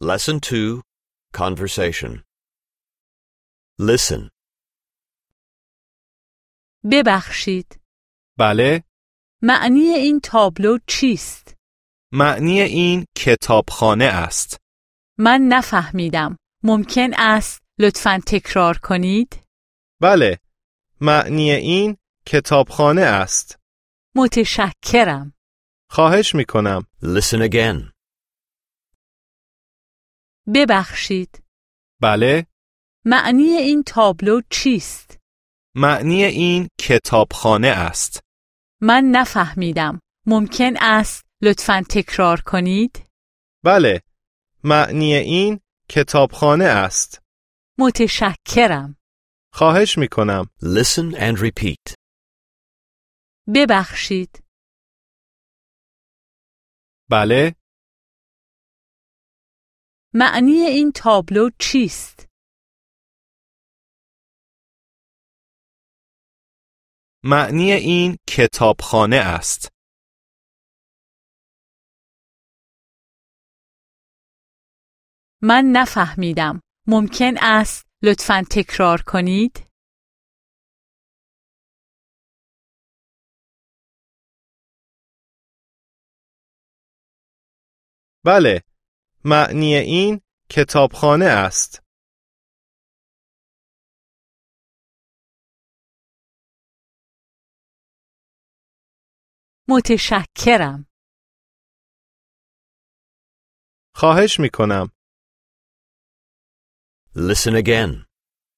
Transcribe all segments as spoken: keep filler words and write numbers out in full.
Lesson two, Conversation. Listen. ببخشید. بله. معنی این تابلو چیست؟ معنی این کتابخانه است. من نفهمیدم. ممکن است لطفاً تکرار کنید؟ بله. معنی این کتابخانه است. متشکرم. خواهش می کنم. Listen again. ببخشید. بله. معنی این تابلو چیست؟ معنی این کتابخانه است. من نفهمیدم. ممکن است لطفاً تکرار کنید؟ بله. معنی این کتابخانه است. متشکرم. خواهش می کنم. Listen and repeat. ببخشید. بله. معنی این تابلو چیست؟ معنی این کتابخانه است. من نفهمیدم. ممکن است لطفاً تکرار کنید؟ بله. معنی این کتابخانه است. متشکرم. خواهش می کنم. Listen again.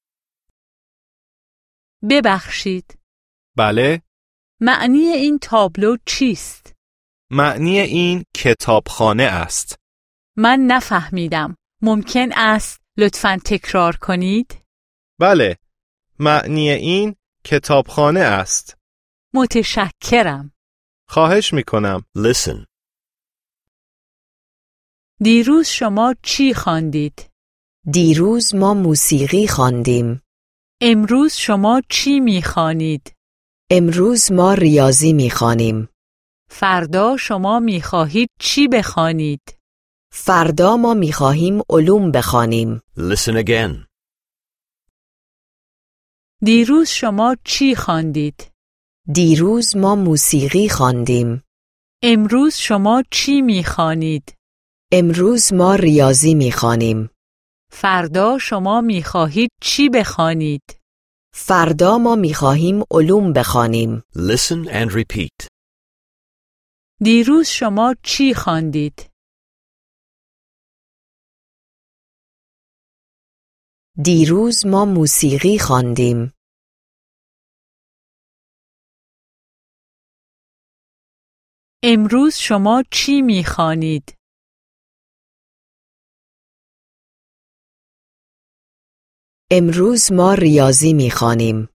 ببخشید. بله. معنی این تابلو چیست؟ معنی این کتابخانه است. من نفهمیدم. ممکن است لطفاً تکرار کنید؟ بله. معنی این کتابخانه است. متشکرم. خواهش می کنم. Listen. دیروز شما چی خواندید؟ دیروز ما موسیقی خواندیم. امروز شما چی می‌خوانید؟ امروز ما ریاضی می‌خوانیم. فردا شما می‌خواهید چی بخوانید؟ فردا ما می‌خواهیم علوم بخوانیم. Listen again. دیروز شما چی خواندید؟ دیروز ما موسیقی خواندیم. امروز شما چی می‌خوانید؟ امروز ما ریاضی می‌خوانیم. فردا شما می‌خواهید چی بخوانید؟ فردا ما می‌خواهیم علوم بخوانیم. Listen and repeat. دیروز شما چی خواندید؟ دیروز ما موسیقی خواندیم. امروز شما چی می‌خوانید؟ امروز ما ریاضی می‌خوانیم.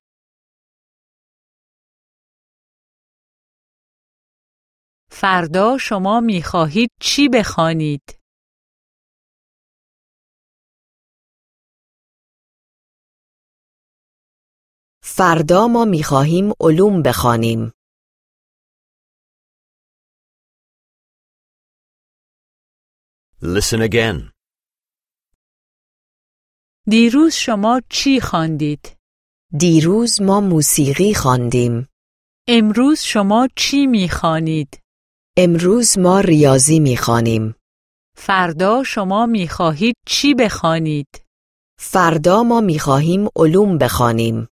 فردا شما می‌خواهید چی بخوانید؟ فردا ما می‌خواهیم علوم بخوانیم. Listen again. دیروز شما چی خواندید؟ دیروز ما موسیقی خواندیم. امروز شما چی می‌خوانید؟ امروز ما ریاضی می‌خوانیم. فردا شما می‌خواهید چی بخوانید؟ فردا ما می‌خواهیم علوم بخوانیم.